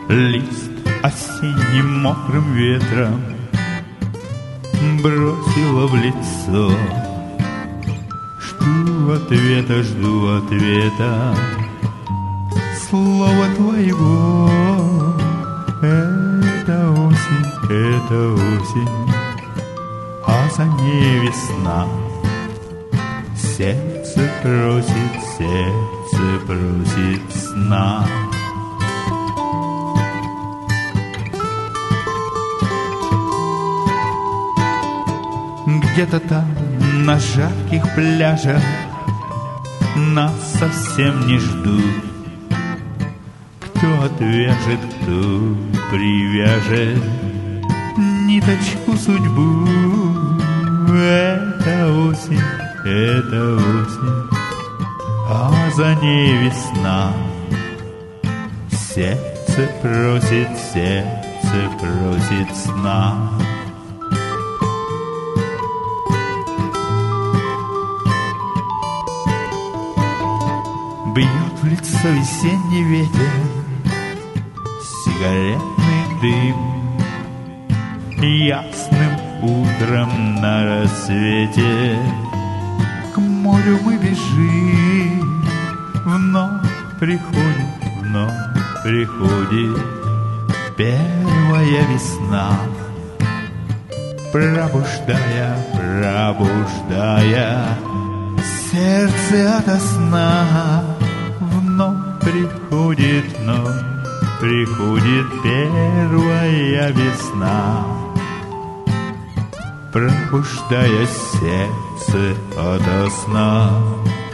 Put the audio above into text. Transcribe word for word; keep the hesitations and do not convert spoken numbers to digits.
Лист осенним мокрым ветром бросила в лицо. Жду ответа, жду ответа, слова твоего. Это осень, это осень, а за ней весна. Сердце просит, сердце просит сна. Где-то там, на жарких пляжах, нас совсем не ждут. Кто отвяжет, кто привяжет ниточку судьбу. Это осень, это осень, а за ней весна. Сердце просит, сердце просит сна. Бьет в лицо весенний ветер, сигаретный дым. Ясным утром на рассвете к морю мы бежим. Вновь приходит, вновь приходит первая весна, пробуждая, пробуждая сердце ото сна. Вновь приходит, вновь приходит первая весна, пробуждая сердце ото сна.